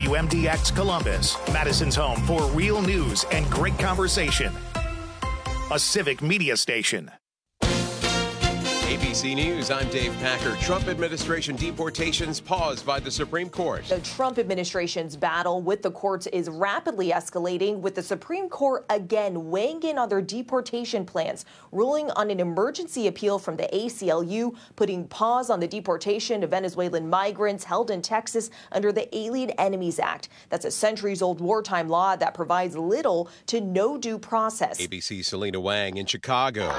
WMDX Columbus, Madison's home for real news and great conversation. A civic media station. ABC News, I'm Dave Packer. Trump administration deportations paused by the Supreme Court. The Trump administration's battle with the courts is rapidly escalating, with the Supreme Court again weighing in on their deportation plans, ruling on an emergency appeal from the ACLU, putting pause on the deportation of Venezuelan migrants held in Texas under the Alien Enemies Act. That's a centuries-old wartime law that provides little to no due process. ABC's Selena Wang in Chicago.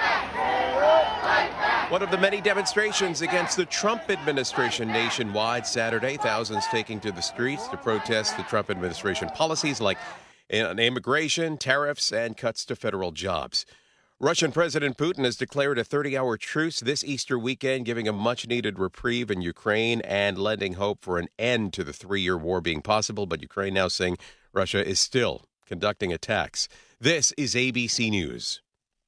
One of the many demonstrations against the Trump administration nationwide Saturday. Thousands taking to the streets to protest the Trump administration policies like immigration, tariffs, and cuts to federal jobs. Russian President Putin has declared a 30-hour truce this Easter weekend, giving a much-needed reprieve in Ukraine and lending hope for an end to the 3-year war being possible. But Ukraine now saying Russia is still conducting attacks. This is ABC News.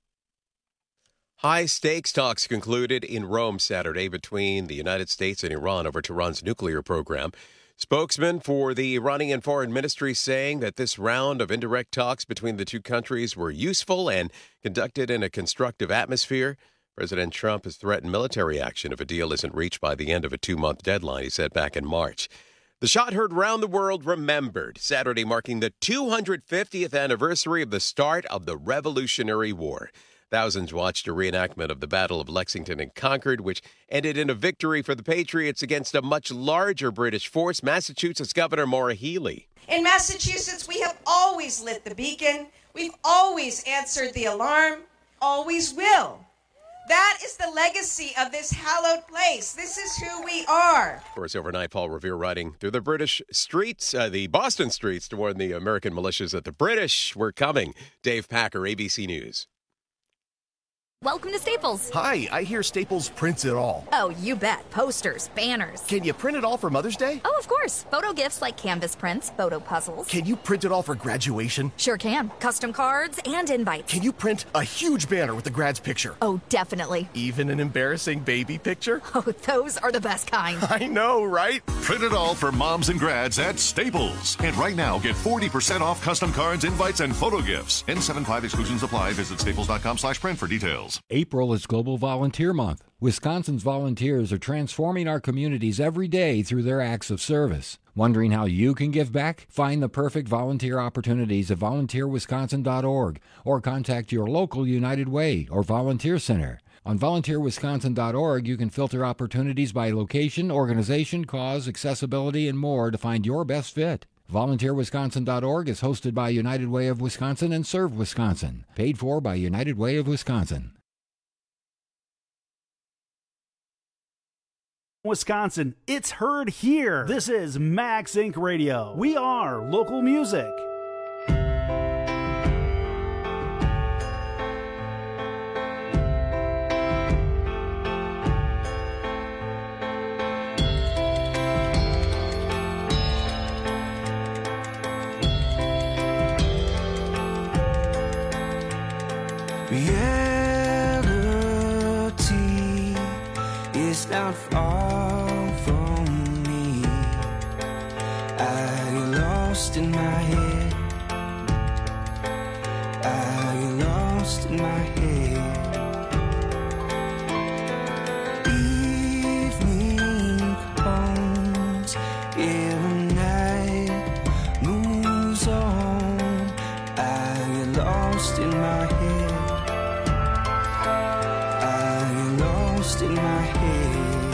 High-stakes talks concluded in Rome Saturday between the United States and Iran over Tehran's nuclear program. Spokesman for the Iranian Foreign Ministry saying that this round of indirect talks between the two countries were useful and conducted in a constructive atmosphere. President Trump has threatened military action if a deal isn't reached by the end of a 2-month deadline, he said back in March. The shot heard round the world remembered, Saturday marking the 250th anniversary of the start of the Revolutionary War. Thousands watched a reenactment of the Battle of Lexington and Concord, which ended in a victory for the Patriots against a much larger British force, Massachusetts Governor Maura Healey. In Massachusetts, we have always lit the beacon. We've always answered the alarm, always will. That is the legacy of this hallowed place. This is who we are. Of course, overnight, Paul Revere riding through the British streets, the Boston streets, to warn the American militias that the British were coming. Dave Packer, ABC News. Welcome to Staples. Hi, I hear Staples prints it all. Oh, you bet. Posters, banners. Can you print it all for Mother's Day? Oh, of course. Photo gifts like canvas prints, photo puzzles. Can you print it all for graduation? Sure can. Custom cards and invites. Can you print a huge banner with the grad's picture? Oh, definitely. Even an embarrassing baby picture? Oh, those are the best kind. I know, right? Print it all for moms and grads at Staples. And right now, get 40% off custom cards, invites, and photo gifts. N75 exclusions apply. Visit staples.com/print for details. April is Global Volunteer Month. Wisconsin's volunteers are transforming our communities every day through their acts of service. Wondering how you can give back? Find the perfect volunteer opportunities at volunteerwisconsin.org or contact your local United Way or volunteer center. On volunteerwisconsin.org, you can filter opportunities by location, organization, cause, accessibility, and more to find your best fit. VolunteerWisconsin.org is hosted by United Way of Wisconsin and Serve Wisconsin. Paid for by United Way of Wisconsin. Wisconsin, it's heard here. This is Max Inc. Radio. We are local music. Reality is not far from me. I get lost in my head. I get lost in my head. Evening comes, every night moves on. I get lost in my head. In my head,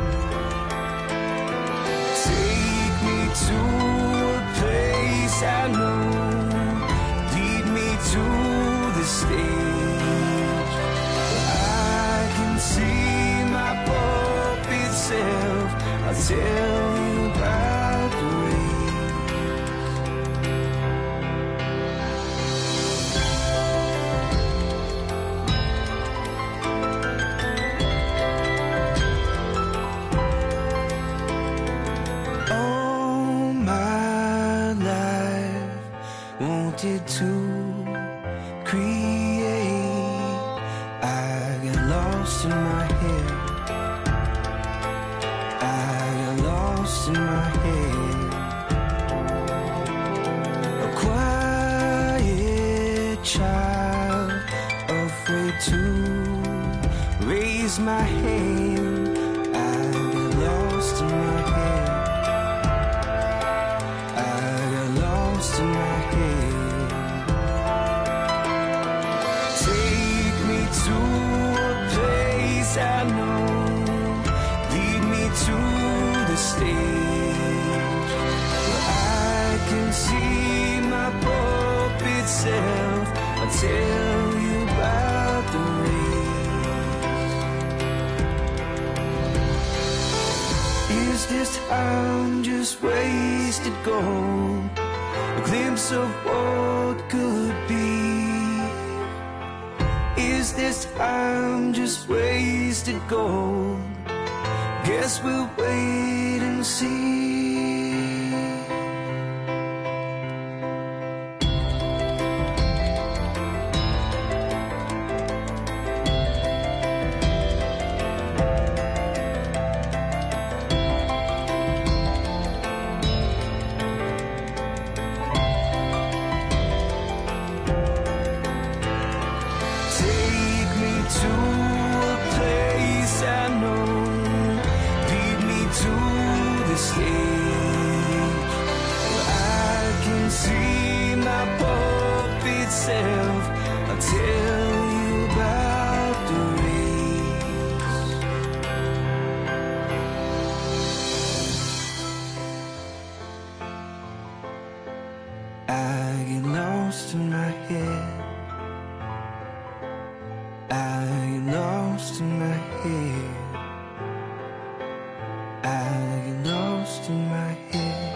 take me to a place I know, lead me to the stage where I can see my puppet self. I'll tell you about the to create. I get lost in my head. I get lost in my head. to raise my hand. I got lost in my head. I got lost in my head. Take me to a place I know. Lead me to the stage where I can see my puppet self. I'll tell you about the race. Is this time just wasted gold? A glimpse of what could be. Is this time just wasted gold? Guess we'll wait and see. I get lost in my head. I get lost in my head. I get lost in my head.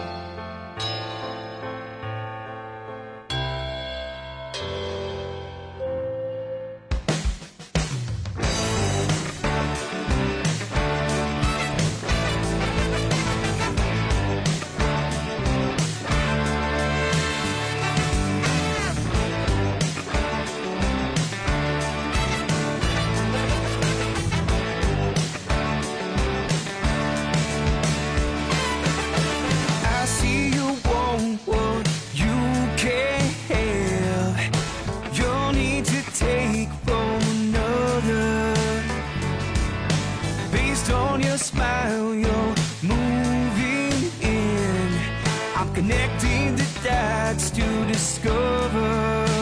Connecting the dots to discover.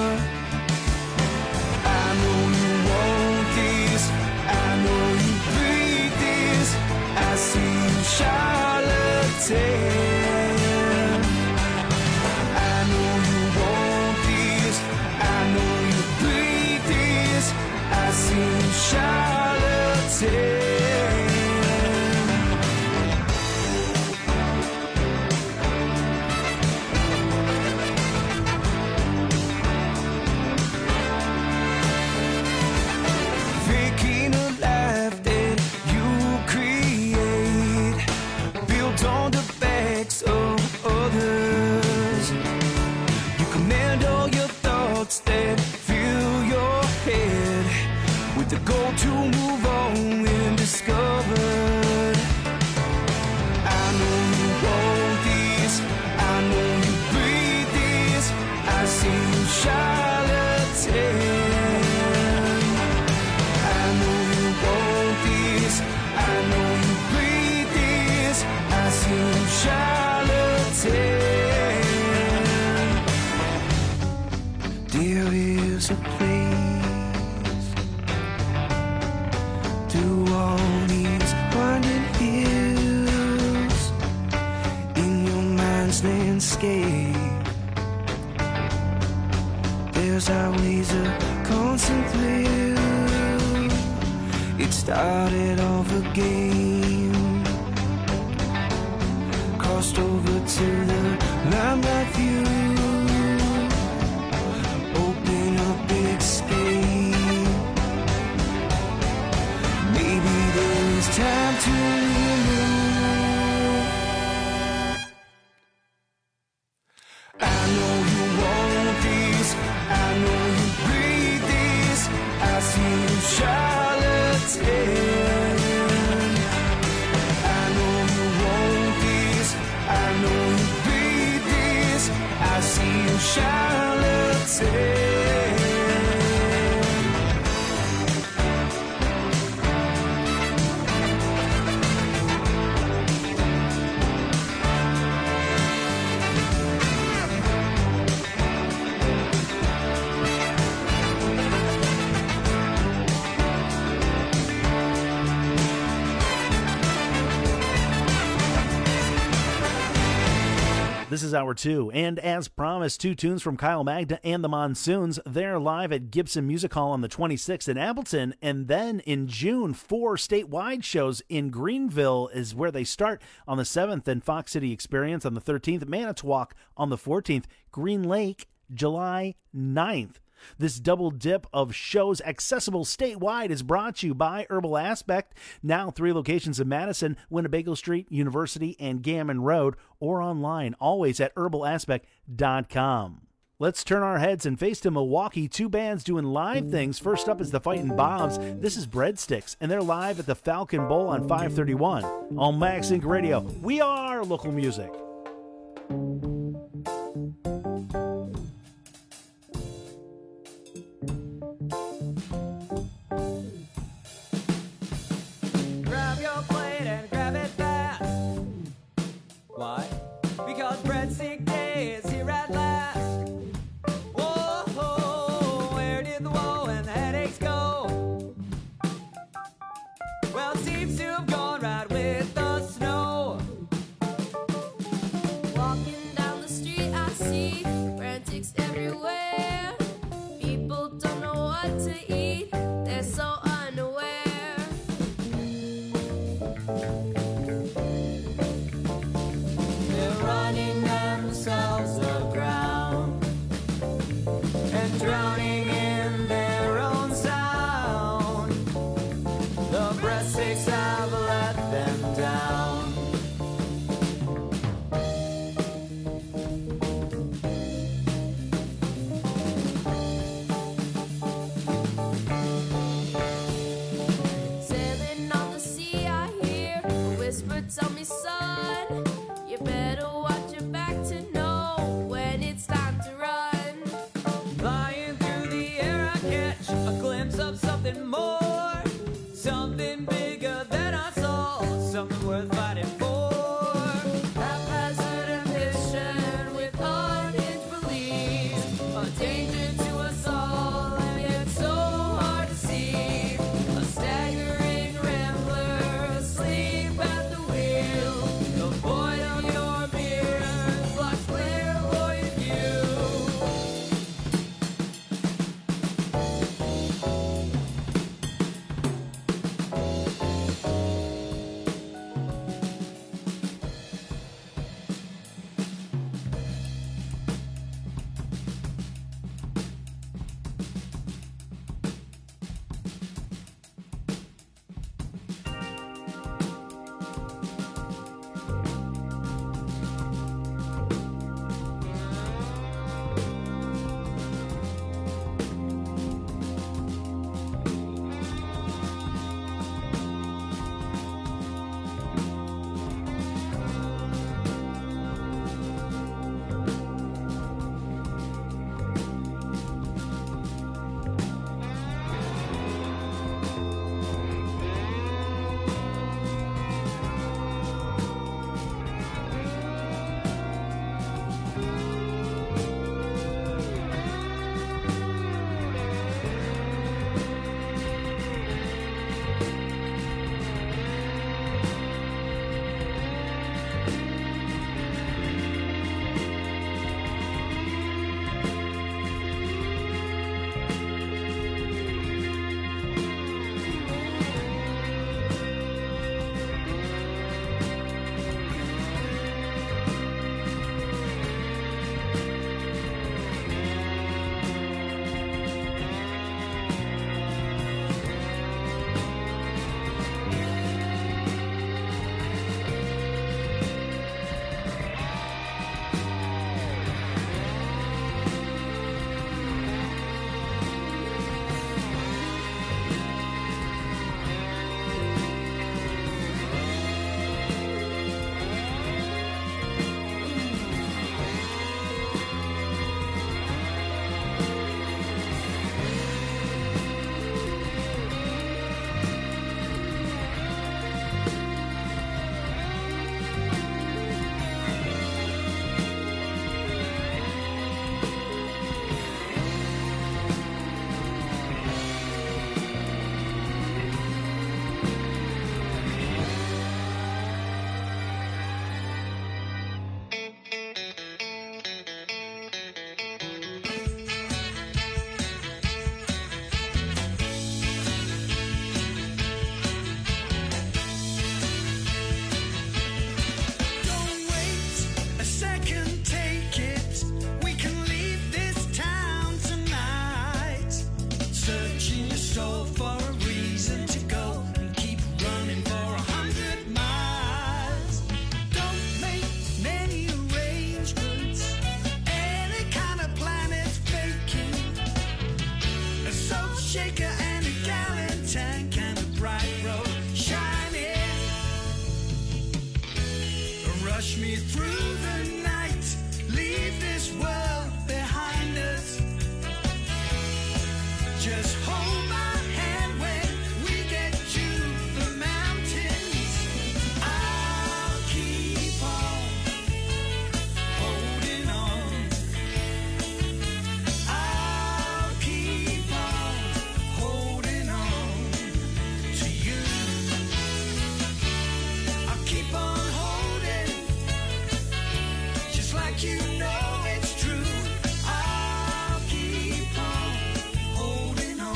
I know you want this, I know you breathe this. I see you, charlatan. I know you want this, I know you breathe this. I see you, charlatan. The goal to move on and discovered. I know you want this, I know you breathe this. I see you, charlatan. I know you want this, I know you breathe this. I see you, charlatan. There is a place through all these winding hills in your mind's landscape. There's always a constant thrill. It started off a game, crossed over to the limelight view. Open up, escape. It's time to remove. I know you want this, I know you breathe this. I see you, charlatan. I know you want this, I know you breathe this. I see you, charlatan. This is Hour 2, and as promised, 2 tunes from Kyle Magda and the Monsoons. They're live at Gibson Music Hall on the 26th in Appleton, and then in June, 4 statewide shows in Greenville is where they start on the 7th, and Fox City Experience on the 13th, Manitowoc on the 14th, Green Lake, July 9th. This double dip of shows accessible statewide is brought to you by Herbal Aspect. Now 3 locations in Madison, Winnebago Street, University, and Gammon Road, or online, always at herbalaspect.com. Let's turn our heads and face to Milwaukee. 2 bands doing live things. First up is the Fightin' Bobs. This is Breadsticks, and they're live at the Falcon Bowl on 531. On Max Inc. Radio, we are local music. Grab your plate and grab it fast. Why? Because Breadstick Day is here at last. Whoa, where did the woe and the headaches go? Well, it seems to have gone right with the snow. Walking down the street, I see Breadsticks everywhere. People don't know what to eat, they're so unaware. They're running down the shaker and a gallon tank and a bright road shining. Rush me through the night, leave this world behind us. Just hold my hand when we get to the mountains. I'll keep on holding on. I'll keep on holding on to you. I'll keep on holding, just like you know it's true. I'll keep on holding on.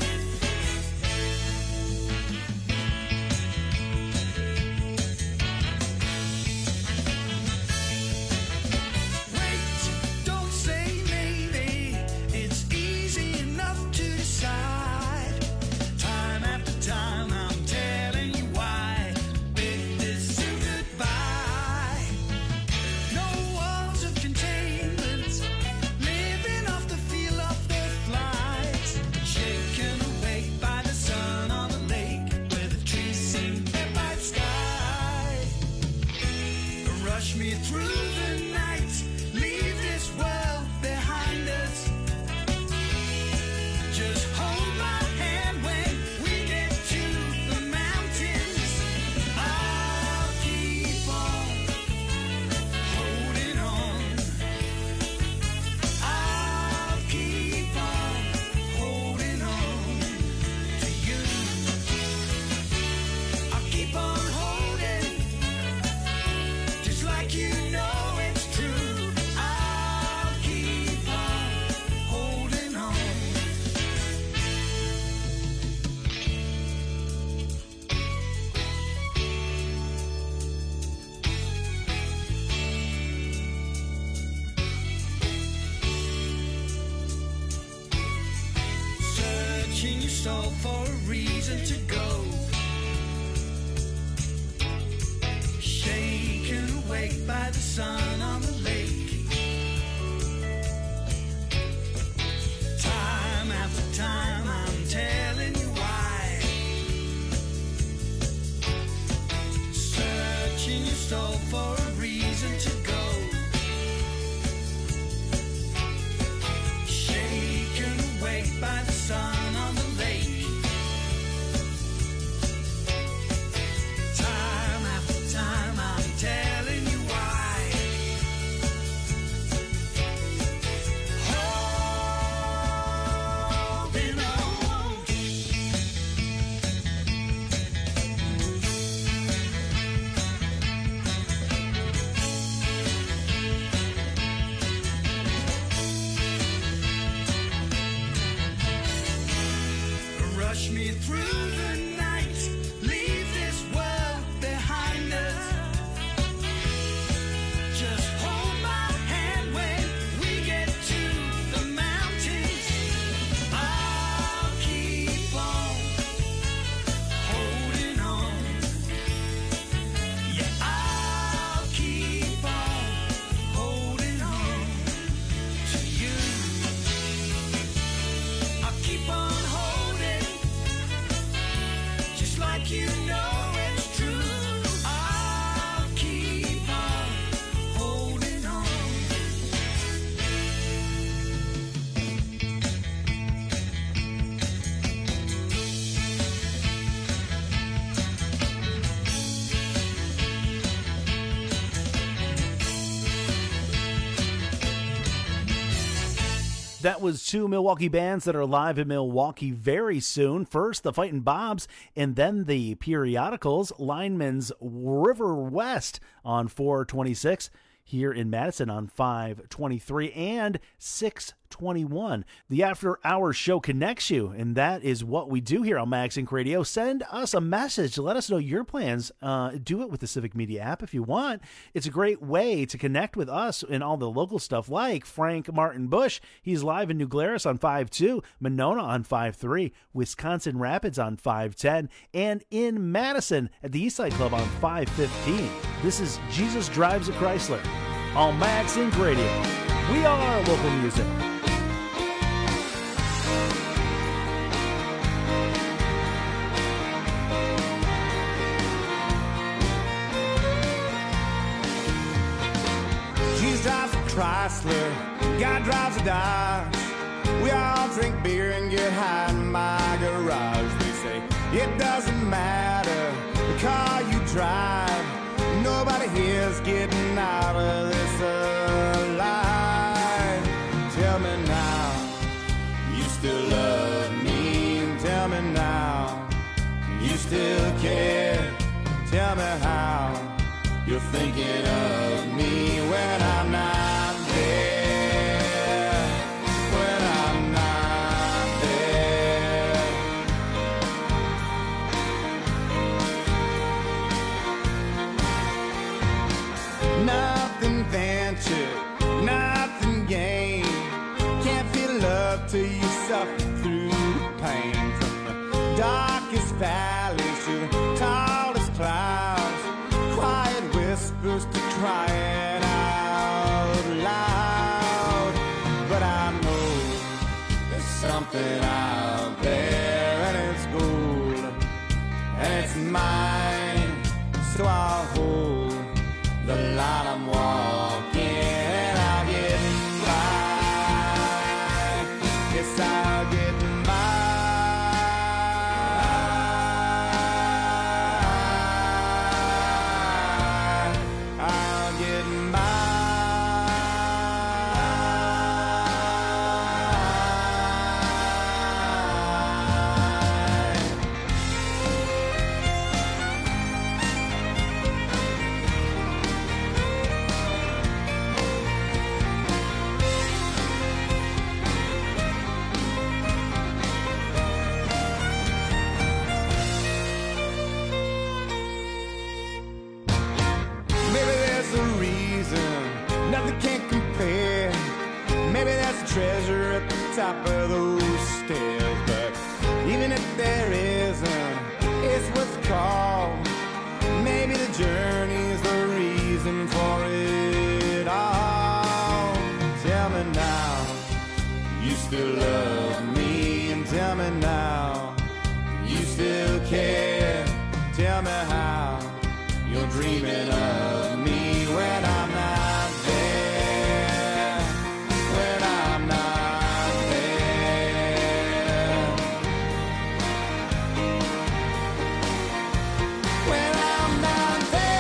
Wait, don't say maybe. It's easy enough to decide. Time after time, I'm telling you why. Bid this soon goodbye. No walls of containment, living off the feel of the flights. Shaken awake by the sun on the lake, where the trees seem their bright sky. Rush me through the night, leave this world behind us. Just hold my hand when we get to the mountains. I'll keep on holding on. I'll keep on holding on to you. I'll keep on holding, just like you know it's true. I'll keep on holding on. Searching your soul for a reason to go. Shaken awake by the sun on the lake. Time after time, I'm telling you why. Searching your soul for a reason to go. Shaken awake by the sun on the lake. Time after time, I'm telling you why. Holding on. Rush me through the night, leave this world behind us. Just hold my hand when we get to the mountains. I'll keep on holding on. Yeah, I'll keep on holding on to you. I'll keep on holding, just like you know it's true. I'll keep on holding on. That was two Milwaukee bands that are live in Milwaukee very soon. First, the Fightin' Bobs, and then the Periodicals, Lineman's River West on 4/26. Here in Madison on 5/23 and 6/21. The After Hours Show connects you, and that is what we do here on MagSync Radio. Send us a message. Let us know your plans. Do it with the Civic Media app if you want. It's a great way to connect with us and all the local stuff, like Frank Martin Bush. He's live in New Glarus on 5/2, Monona on 5/3, Wisconsin Rapids on 5/10, and in Madison at the Eastside Club on 5/15. This is Jesus Drives a Chrysler on MagSync Radio. We are local music. Chrysler, guy drives a Dodge. We all drink beer and get high in my garage. They say it doesn't matter the car you drive. Nobody here's getting out of this alive. Tell me now, you still love me. Tell me now, you still care. Tell me how you're thinking of me when I'm not there. When I'm not there. Nothing ventured, nothing gained. Can't feel love till you suffer through pain. From the darkest valleys to the tallest clouds, quiet whispers to crying out loud. But I know there's something out there, and it's gold, and it's mine. So I'll hold the line I'm walking, and I'll get by. Yes, I'll get by. I'll get by. Maybe there's a reason nothing can compare. Maybe there's a treasure at the top of those stairs. But even if there isn't, it's worth the call. Maybe the journey's the reason for it all. Tell me now, you still love me. And tell me now, you still care. Tell me how you're dreaming of me when I'm not there. When I'm not there. When I'm not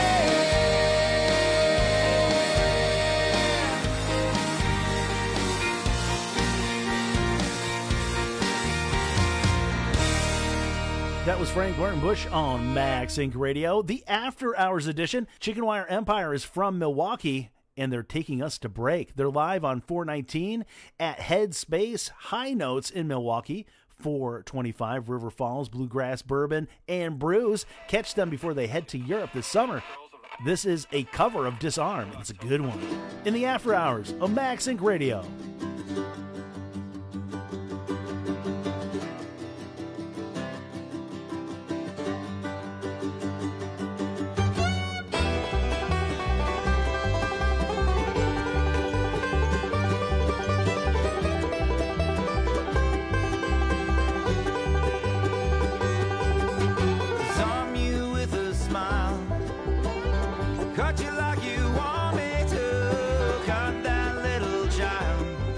That was Frank Bush on Max Inc. Radio. The After Hours edition. Chicken Wire Empire is from Milwaukee, and they're taking us to break. They're live on 419 at Headspace High Notes in Milwaukee. 425 River Falls, Bluegrass, Bourbon, and Brews. Catch them before they head to Europe this summer. This is a cover of Disarm. It's a good one. In the After Hours of Max Inc. Radio. Disarm you with a smile. Cut you like you want me to. Cut that little child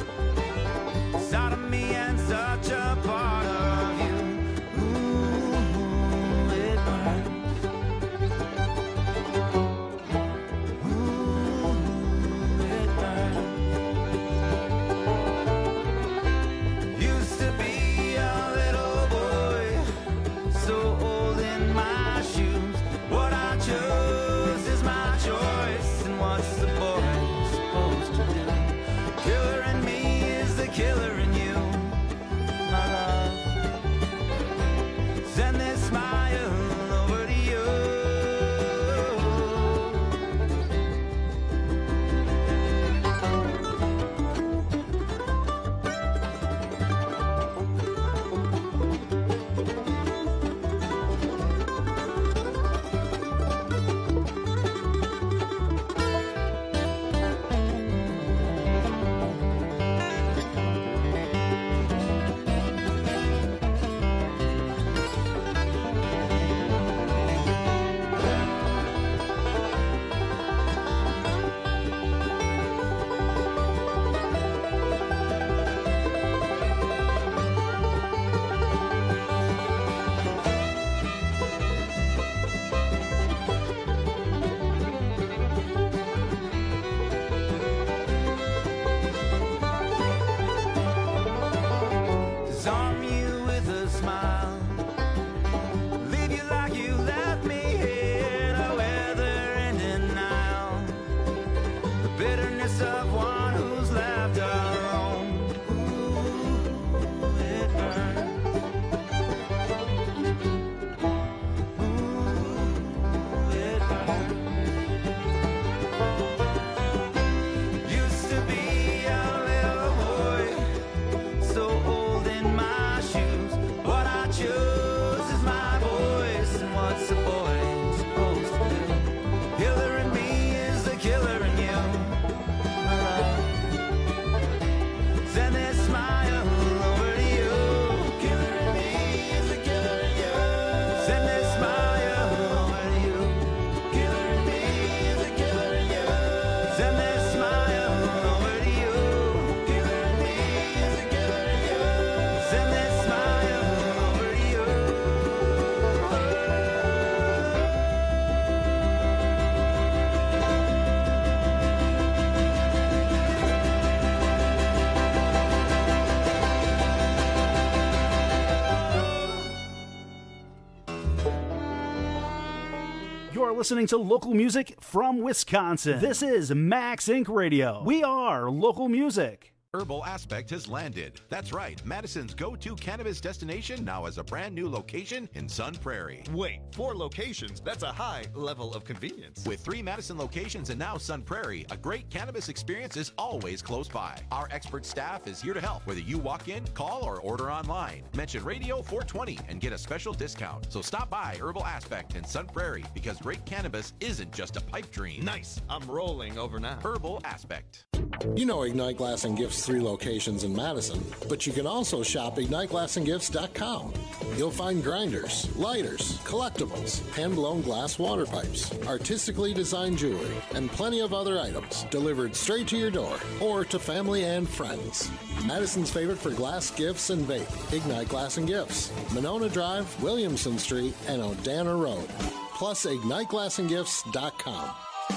listening to local music from Wisconsin. This is Max Inc. Radio. We are local music. Herbal Aspect has landed. That's right. Madison's go-to cannabis destination now has a brand new location in Sun Prairie. Wait, 4 locations? That's a high level of convenience. With 3 Madison locations and now Sun Prairie, a great cannabis experience is always close by. Our expert staff is here to help, whether you walk in, call, or order online. Mention Radio 420 and get a special discount. So stop by Herbal Aspect in Sun Prairie, because great cannabis isn't just a pipe dream. Nice. I'm rolling over now. Herbal Aspect. You know Ignite Glass and Gifts 3 locations in Madison, but you can also shop IgniteGlassandGifts.com. You'll find grinders, lighters, collectibles, hand-blown glass water pipes, artistically designed jewelry, and plenty of other items delivered straight to your door or to family and friends. Madison's favorite for glass gifts and vape, Ignite Glass and Gifts, Monona Drive, Williamson Street, and Odana Road. Plus IgniteGlassandGifts.com.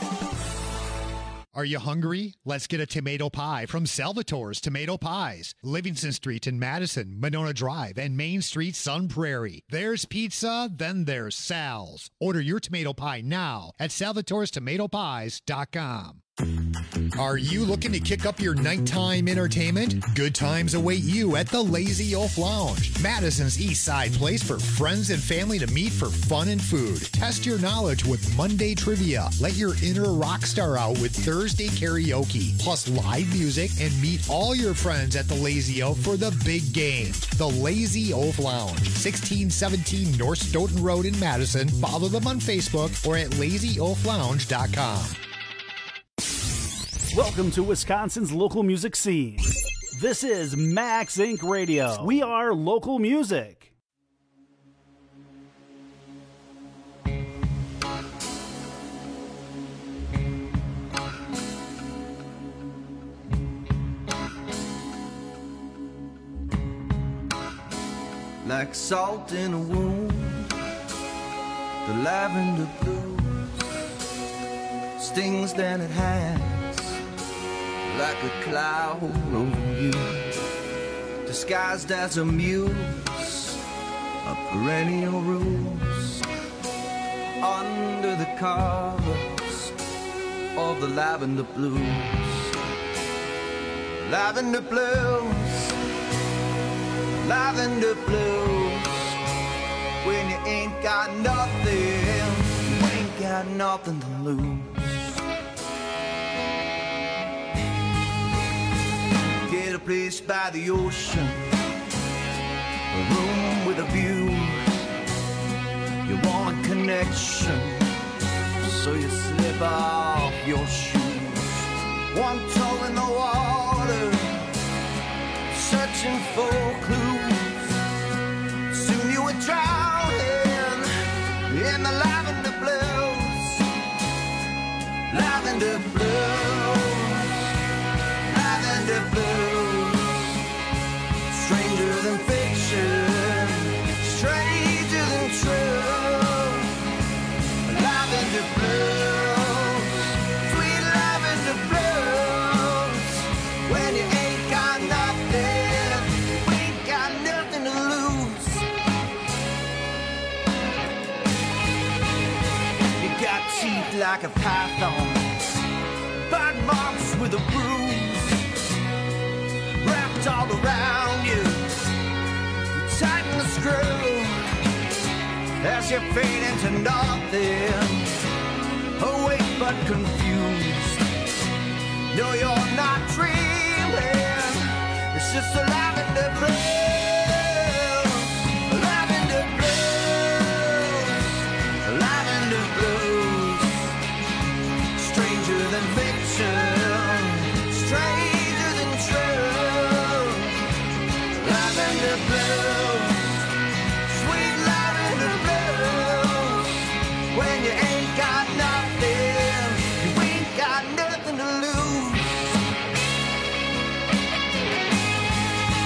Are you hungry? Let's get a tomato pie from Salvatore's Tomato Pies. Livingston Street in Madison, Monona Drive, and Main Street, Sun Prairie. There's pizza, then there's Sal's. Order your tomato pie now at salvatorestomatopies.com. Are you looking to kick up your nighttime entertainment? Good times await you at the Lazy Oaf Lounge, Madison's East Side place for friends and family to meet for fun and food. Test your knowledge with Monday trivia. Let your inner rock star out with Thursday karaoke, plus live music, and meet all your friends at the Lazy Oaf for the big game. The Lazy Oaf Lounge, 1617 North Stoughton Road in Madison. Follow them on Facebook or at lazyoaflounge.com. Welcome to Wisconsin's local music scene. This is Max Inc. Radio. We are local music. Like salt in a wound, the lavender blues stings that it has like a cloud over you, disguised as a muse, a perennial rose under the covers of the lavender blues. Lavender blues, lavender blues. When you ain't got nothing, you ain't got nothing to lose. Get a place by the ocean, a room with a view. You want a connection, so you slip off your shoes. One toe in the water, searching for clues. Soon you were drowning in the lavender blues. Lavender blues, lavender blues. Stranger than fiction, stranger than true. Lavender blues, sweet lavender blues. When you ain't got nothing, you ain't got nothing to lose. You got teeth like a python, bite marks with a bruise, wrapped all around you. You tighten the screw as you fade into nothing, awake but confused. No, you're not dreaming, it's just a lavender blues. Lavender blues, lavender blues. Stranger than fiction, stranger than true. Lavender blues, sweet lavender blues. When you ain't got nothing, you ain't got nothing to lose.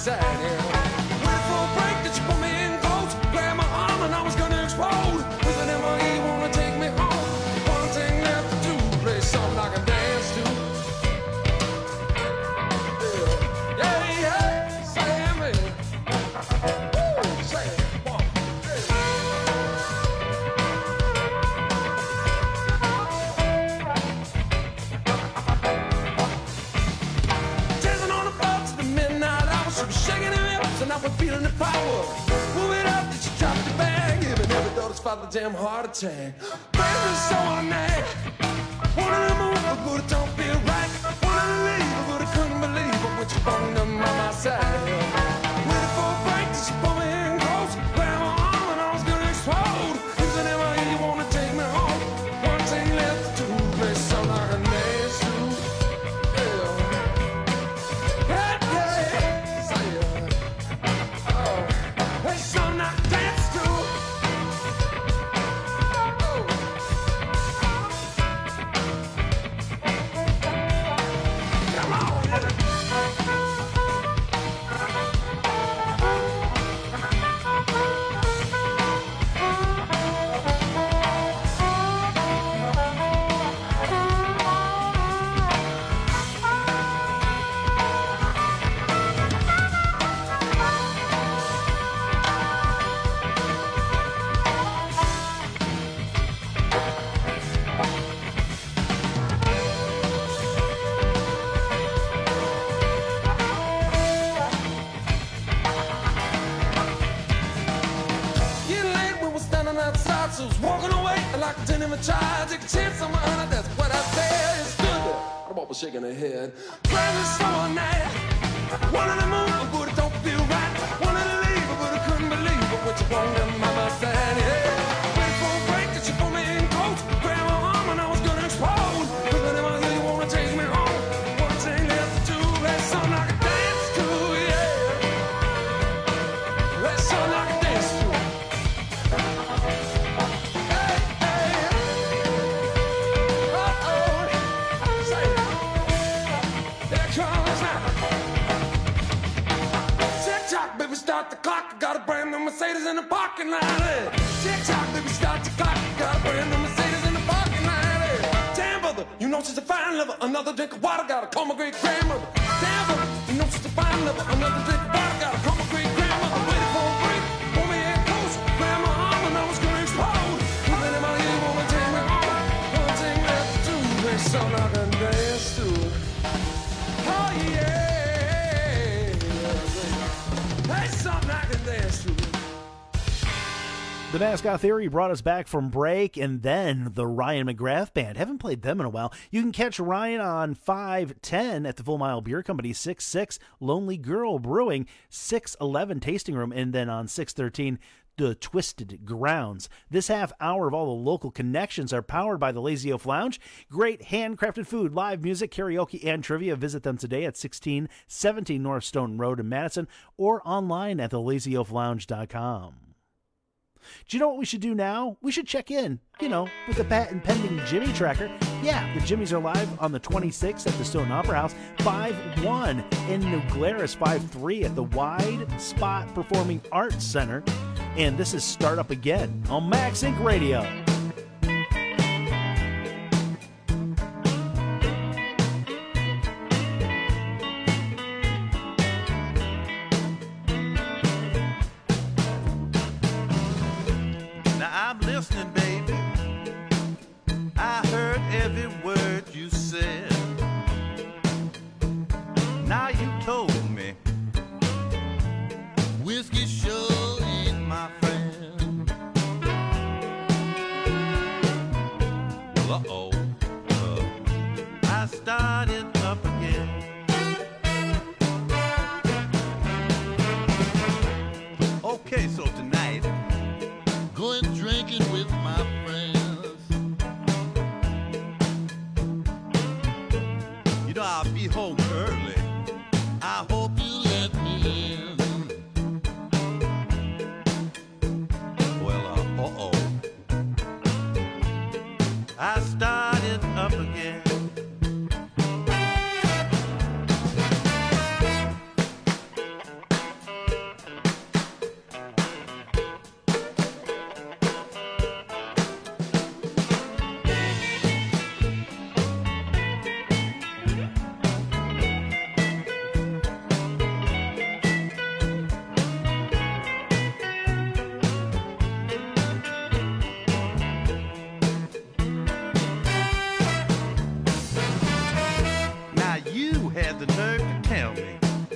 side. Yeah. Waited for a break that you put me in close. Grabbed my arm and I was gonna explode. Whispered in my ear, wanna take me home. One thing left to do, play something I can dance to. Yeah, yeah, Sam, man. Woo, Sam, one, dancing on the floor to the midnight hour. She was shaking her hips and I was feeling the power. Move it up, did you drop the bag? Even never thought it's about the damn heart attack. Baby, so I nag. Wanted to move, but it don't feel right. Wanted to leave, but I couldn't believe it when you bunged them by my side. Waited for a break, did you pull me in close? Grabbed my arm and I was gonna explode. Using in my ear, you wanna take me home. One thing left to do, play something I can dance to. Yeah, yeah, say it. Oh, play something I can dance to. Come on, getting late, we were standing outside, so I was walking away like a tin in my child. Take a chance on my honor, that's what I said. It stood there, the ball was shaking her head. Crazy summer night, wanted to move, but it don't feel right. Wanted to leave, but I couldn't believe it when you walked in by my side. Yeah, waiting for a break, that you put me in close. Grabbed my arm and I was gonna explode. But in my ear, you wanna take me home. One thing left to do, that's something I can dance to. Yeah, that's something I can dance to. Tick-tock, baby, start the clock. I got a brand new Mercedes in the parking lot. Tick-tock, baby, start the clock. I got a brand new Mercedes in the parking lot. Damn, brother, you know she's a fine lover. Another drink of water, gotta call my great grandmother. Damn, brother, you know she's a fine lover. Another drink of water, gotta call my great grandmother. Waiting for a break, pull me in close. Grab my arm and I was gonna explode. Moving in my ear, wanna take me home. One thing left to do, play something I can dance to. Oh yeah, that's something I can dance to. The Mascot Theory brought us back from break, and then the Ryan McGrath Band. Haven't played them in a while. You can catch Ryan on 510 at the Full Mile Beer Company, 66 Lonely Girl Brewing, 611 Tasting Room, and then on 613 the Twisted Grounds. This half hour of all the local connections are powered by the Lazy Oaf Lounge. Great handcrafted food, live music, karaoke, and trivia. Visit them today at 1617 North Stone Road in Madison or online at thelazyOafLounge.com. Do you know what we should do now? We should check in, with the patent pending Jimmy Tracker. Yeah, the Jimmys are live on the 26th at the Stone Opera House, 5-1 in New Glarus, 5-3 at the Wide Spot Performing Arts Center. And this is Start Up Again on Max Inc. Radio. I'm listening, baby. I heard every word you said. Now you told me whiskey sure ain't my friend. Well, I started up again. Okay, so tonight going drinking with my friends. I'll be home early. I hope you let me in. Well, I started up again. had the nerve to tell me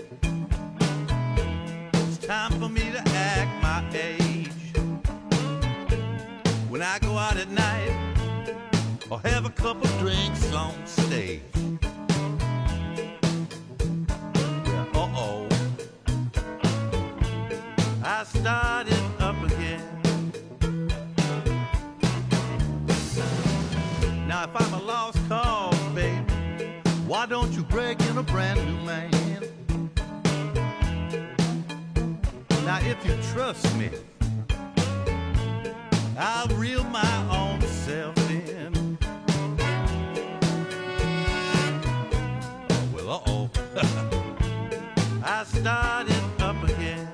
it's time for me to act my age. When I go out at night or have a couple drinks on stage. Uh-oh, I started up again. Now if I'm a lost cause, baby, why don't you break in a brand new man? Now if you trust me, I'll reel my own self in. Well, uh-oh. I started up again.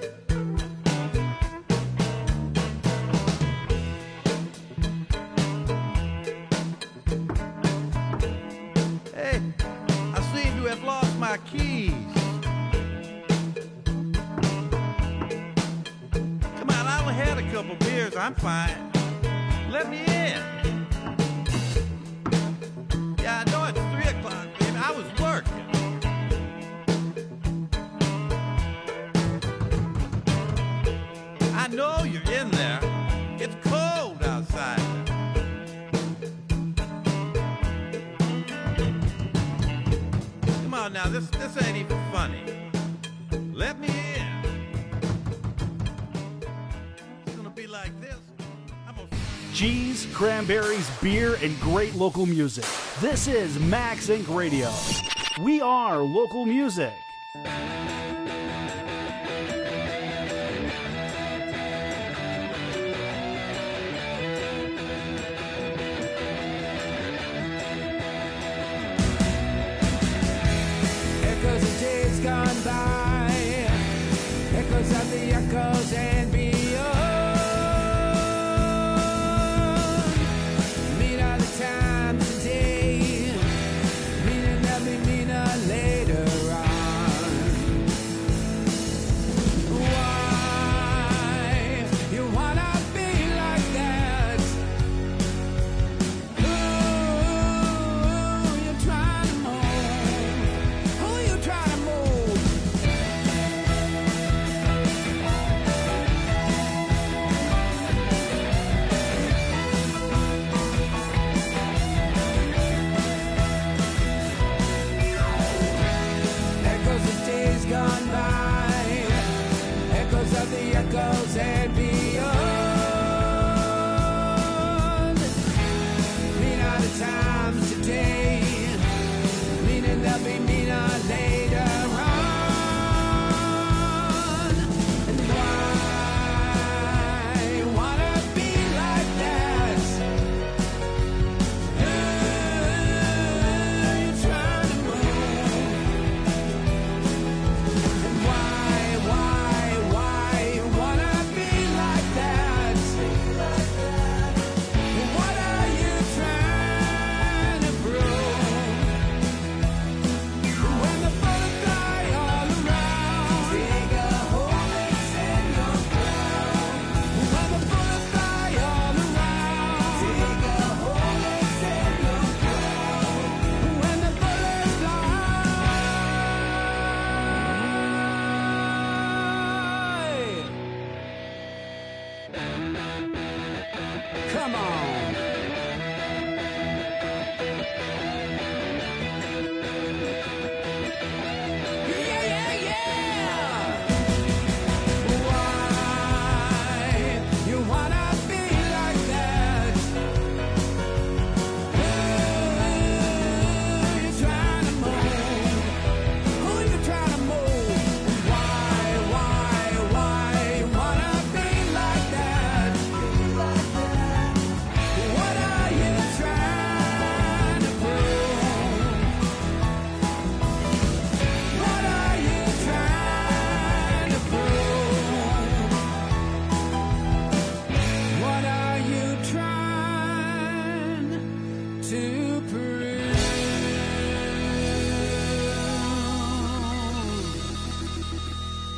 Hey, I seem to have lost my keys. Come on, I only had a couple beers. I'm fine. Let me in. Yeah, I know it's 3 o'clock, baby. I was working. I know you're in there. It's cold outside. Come on now, this ain't even funny. Let me in. It's gonna be like this. Cheese, cranberries, beer, and great local music. This is Max Inc. Radio. We are local music. Echoes of days gone by, echoes of the echoes and beyond. Mean are the times today, meaning they'll be meaner later on. Why you wanna be like that? Who you trying to move? Who you trying to move? Echoes of days gone by, echoes of the echoes and beyond. Mean are the times today, meaning they'll be meaner later on. And why wanna be like that? Who you trying to move? And why you wanna be like that? What are you trying to prove? When the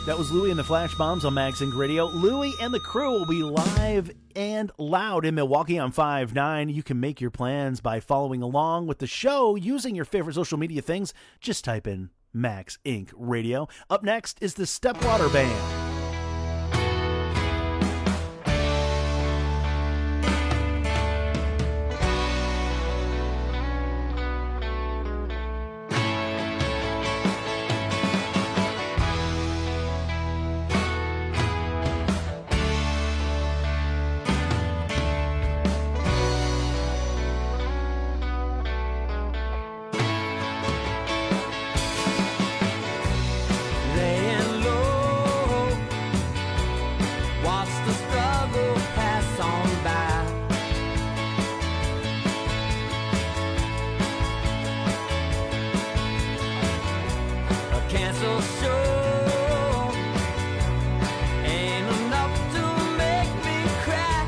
That was Louie and the Flash Bombs on Max Inc. Radio. Louie and the crew will be live and loud in Milwaukee on 5/9. You can make your plans by following along with the show using your favorite social media things. Just type in Max Inc. Radio. Up next is the Stepwater Band. Laying low, watch the struggle pass on by. A canceled show ain't enough to make me cry.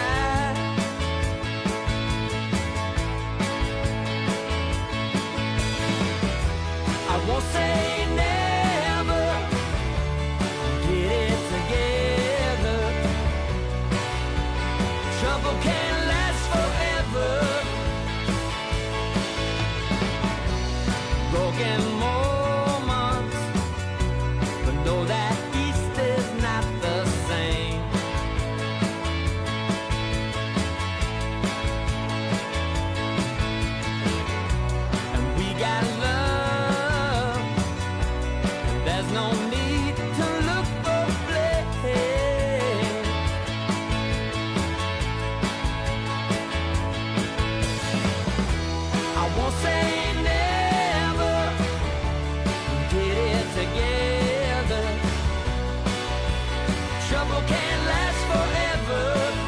I won't say never, get it together. Trouble can't last forever. Broken moments, but know that East is not the same. And we got love. There's no need to look for blame. I won't say never, get it together. Trouble can't last forever.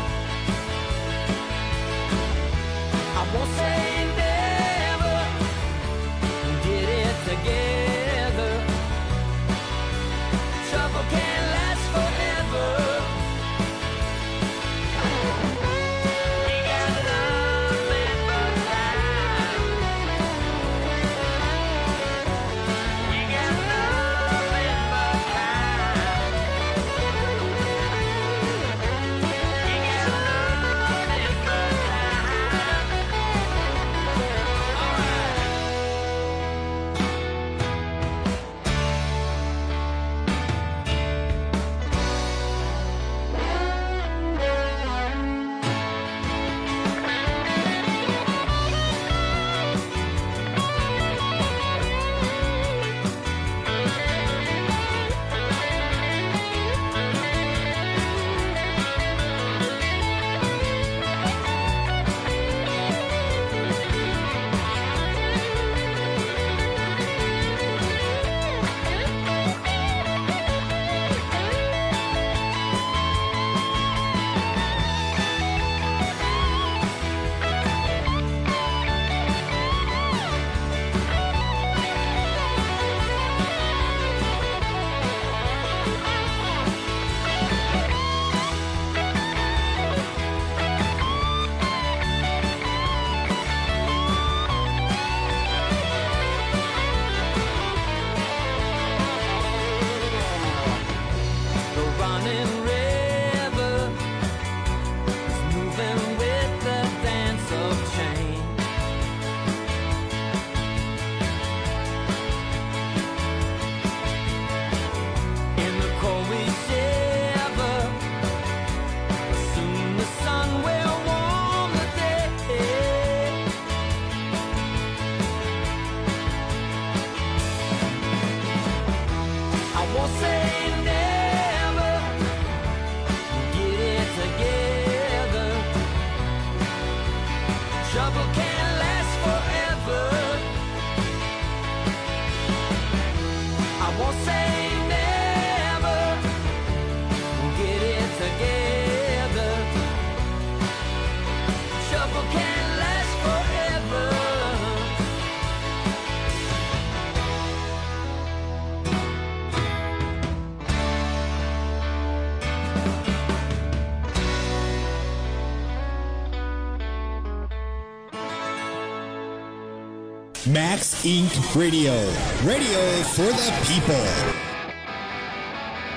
I won't say never, get it together. Trouble can't last forever. We got love and but time. We got love and but time. We got love and but The running river is moving with the dance of change. In the cold we shiver, soon the sun will warm the day. I won't say never, get it together. Trouble can't last forever. I won't say never, get it together. Trouble can't last forever. Max Inc. Radio. Radio for the people.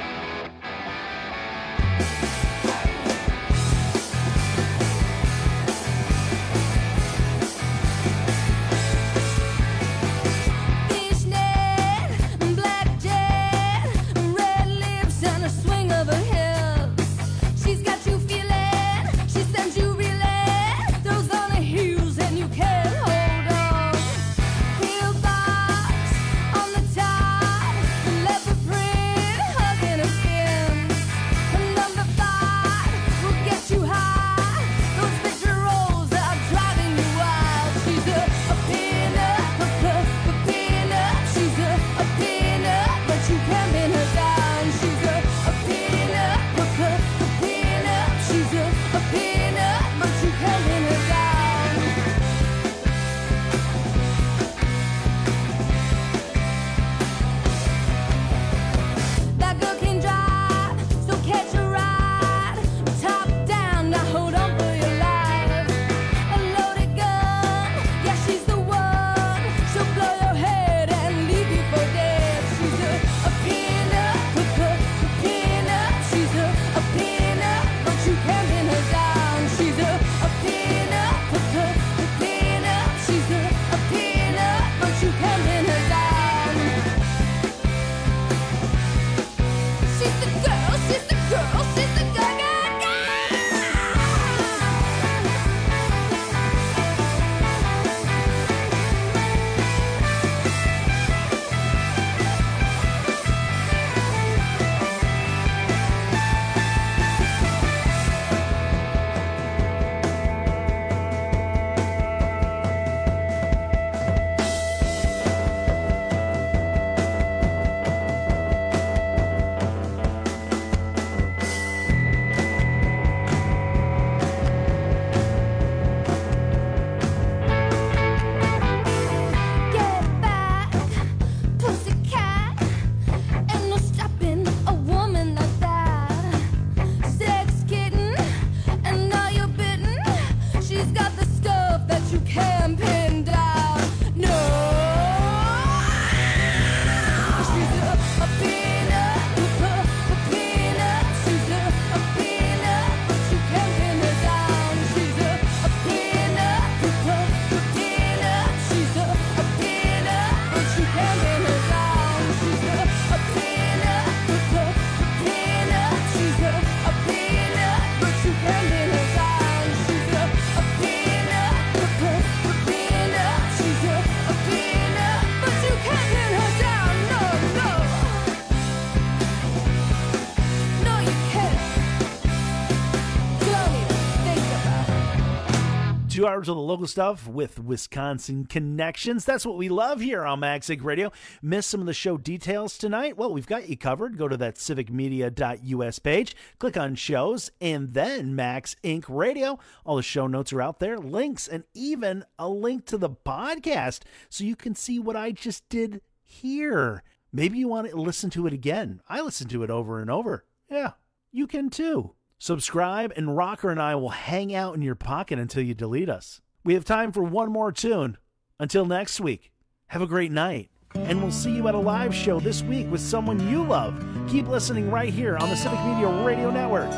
2 hours of the local stuff with Wisconsin connections. That's what we love here on MaxInc Radio. Missed some of the show details tonight? Well, we've got you covered. Go to that civicmedia.us page, click on shows, and then Max Inc. Radio. All the show notes are out there, links, and even a link to the podcast so you can see what I just did here. Maybe you want to listen to it again. I listen to it over and over. Yeah, you can too. Subscribe, and Rocker and I will hang out in your pocket until you delete us. We have time for one more tune. Until next week, have a great night. And we'll see you at a live show this week with someone you love. Keep listening right here on the Civic Media Radio Network.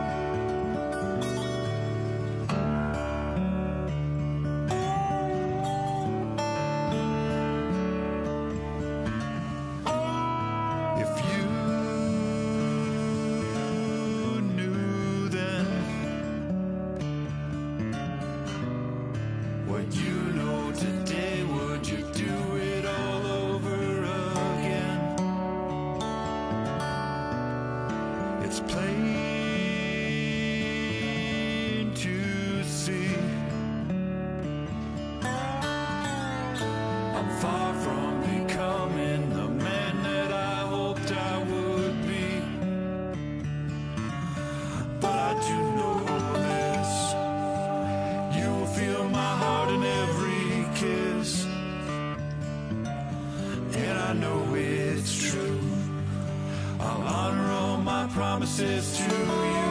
promises to you,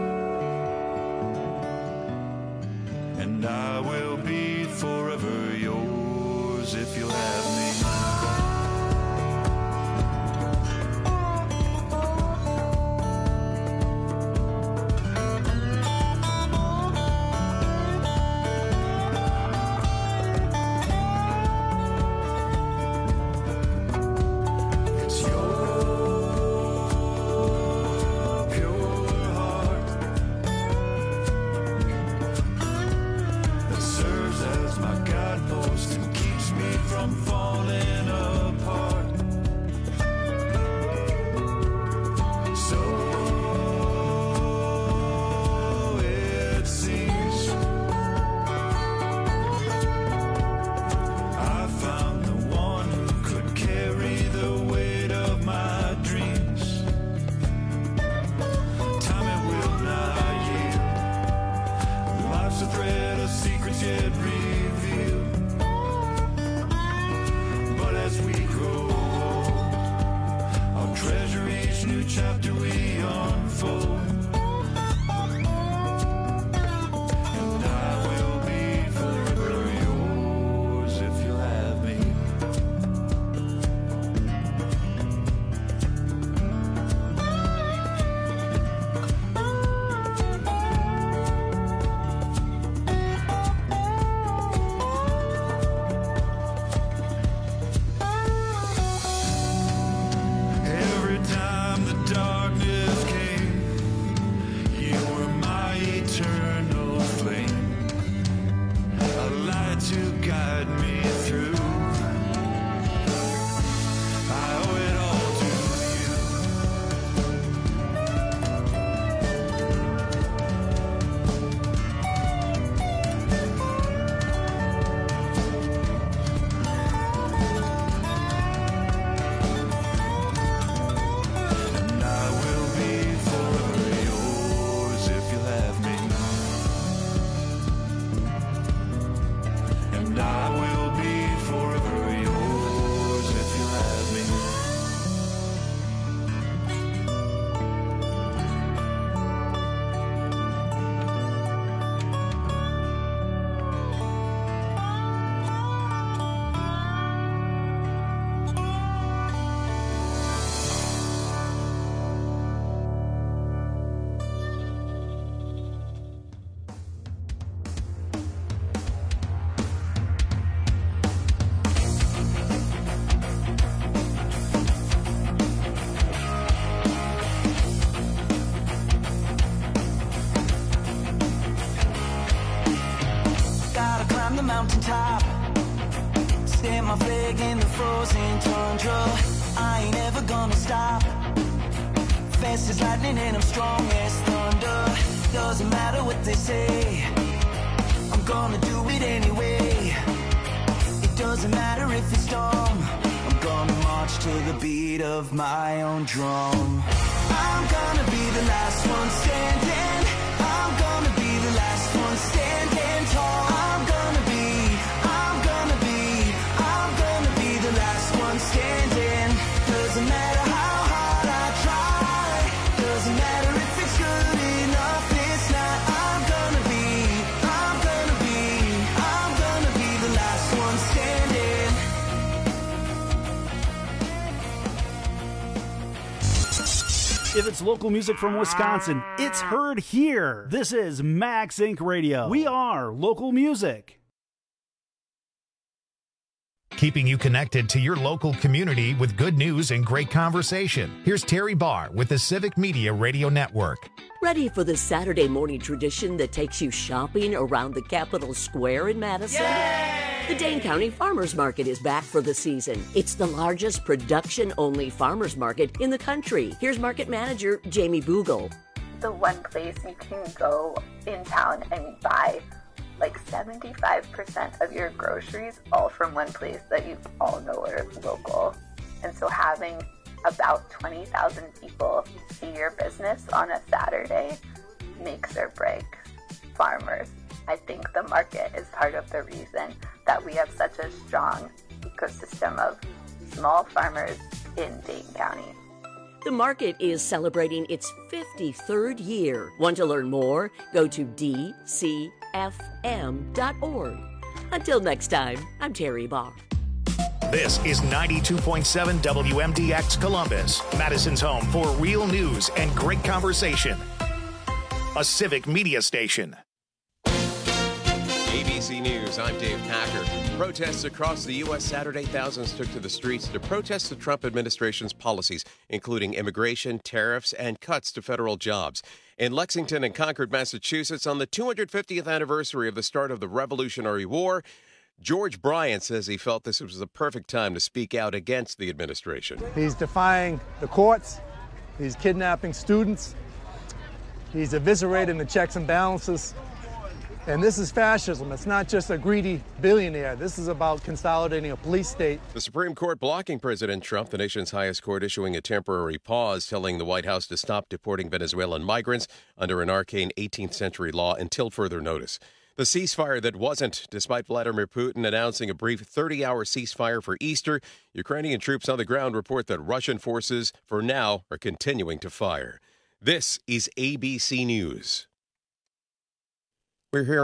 and I will be forever yours if you'll have me. Mountaintop, stand my flag in the frozen tundra. I ain't ever gonna stop. Fast as lightning and I'm strong as thunder. Doesn't matter what they say, I'm gonna do it anyway. It doesn't matter if it's dumb. I'm gonna march to the beat of my own drum. I'm gonna be the last one standing. I'm gonna be the last one standing tall. I'm gonna be the last one standing. Doesn't matter how hard I try. Doesn't matter if it's good enough. It's not. I'm gonna be the last one standing. If it's local music from Wisconsin, it's heard here. This is Max Inc. Radio. We are local music. Keeping you connected to your local community with good news and great conversation. Here's Terry Barr with the Civic Media Radio Network. Ready for the Saturday morning tradition that takes you shopping around the Capitol Square in Madison? Yay! The Dane County Farmers Market is back for the season. It's the largest production-only farmers market in the country. Here's market manager Jamie Boogle. The one place you can go in town and buy like 75% of your groceries all from one place that you all know are local. And so having about 20,000 people see your business on a Saturday makes or breaks farmers. I think the market is part of the reason that we have such a strong ecosystem of small farmers in Dane County. The market is celebrating its 53rd year. Want to learn more? Go to dcfm.org. Until next time, I'm Terry Barr. This is 92.7 WMDX Columbus, Madison's home for real news and great conversation. A civic media station. ABC News, I'm Dave Packer. Protests across the U.S. Saturday, thousands took to the streets to protest the Trump administration's policies, including immigration, tariffs, and cuts to federal jobs. In Lexington and Concord, Massachusetts, on the 250th anniversary of the start of the Revolutionary War, George Bryant says he felt this was the perfect time to speak out against the administration. He's defying the courts. He's kidnapping students. He's eviscerating the checks and balances. And this is fascism. It's not just a greedy billionaire. This is about consolidating a police state. The Supreme Court blocking President Trump, the nation's highest court issuing a temporary pause, telling the White House to stop deporting Venezuelan migrants under an arcane 18th century law until further notice. The ceasefire that wasn't, despite Vladimir Putin announcing a brief 30-hour ceasefire for Easter, Ukrainian troops on the ground report that Russian forces, for now, are continuing to fire. This is ABC News. We're here